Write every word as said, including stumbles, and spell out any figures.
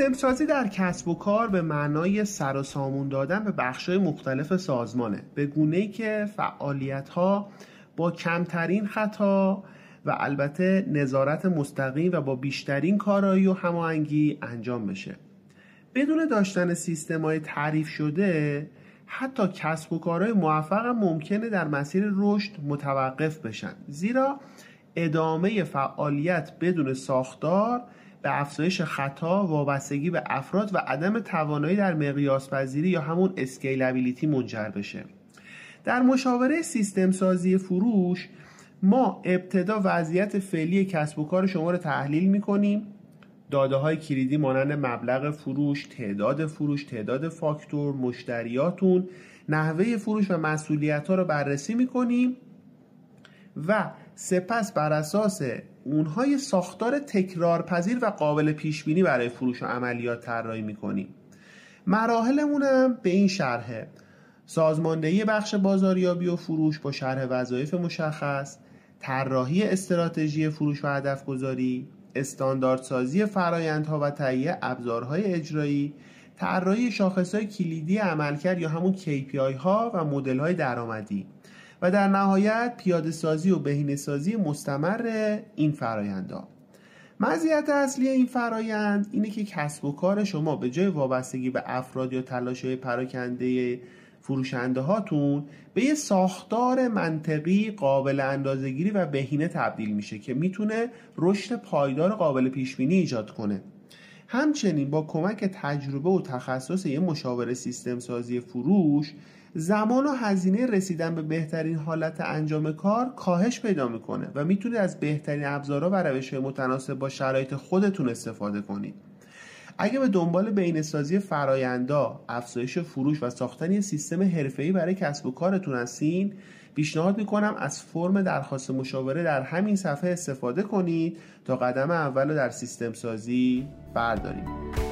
سیستم سازی در کسب و کار به معنای سر و سامون دادن به بخش‌های مختلف سازمانه، به گونه‌ای که فعالیت‌ها با کمترین خطا و البته نظارت مستقیم و با بیشترین کارایی و هماهنگی انجام بشه. بدون داشتن سیستم‌های تعریف شده، حتی کسب و کارهای موفق هم ممکنه در مسیر رشد متوقف بشن، زیرا ادامه فعالیت بدون ساختار به افزایش خطا، وابستگی به افراد و عدم توانایی در مقیاس پذیری یا همون اسکیلابیلیتی منجر بشه. در مشاوره سیستم سازی فروش ما ابتدا وضعیت فعلی کسب و کار شما رو تحلیل می‌کنیم. داده‌های کلیدی مانند مبلغ فروش، تعداد فروش، تعداد فاکتور، مشتریاتون، نحوه فروش و مسئولیت‌ها رو بررسی می‌کنیم و سپس بر اساس اونهای ساختار تکرارپذیر و قابل پیشبینی برای فروش و عملیات طراحی می‌کنیم. مراحلمون هم به این شرحه: سازماندهی بخش بازاریابی و فروش با شرح وظایف مشخص، طراحی استراتژی فروش و هدف گذاری، استانداردسازی فرآیندها و تهیه ابزارهای اجرایی، طراحی شاخصهای کلیدی عملکرد یا همون کی پی آی ها و مدل‌های درآمدی و در نهایت پیاده سازی و بهینه سازی مستمر این فرآیندها. مزیت اصلی این فرآیند اینه که کسب و کار شما به جای وابستگی به افراد یا تلاش‌های پراکنده فروشنده هاتون به یه ساختار منطقی قابل اندازه‌گیری و بهینه تبدیل میشه که میتونه رشد پایدار قابل پیشبینی ایجاد کنه. همچنین با کمک تجربه و تخصص یه مشاور سیستم سازی فروش، زمان و هزینه رسیدن به بهترین حالت انجام کار کاهش پیدا میکنه و میتونید از بهترین ابزارها و روش‌های متناسب با شرایط خودتون استفاده کنید. اگه به دنبال بهینه‌سازی فرآیندها، افزایش فروش و ساختن یک سیستم حرفه‌ای برای کسب و کارتون هستین، پیشنهاد میکنم از فرم درخواست مشاوره در همین صفحه استفاده کنید تا قدم اول رو در سیستم سازی بردارید.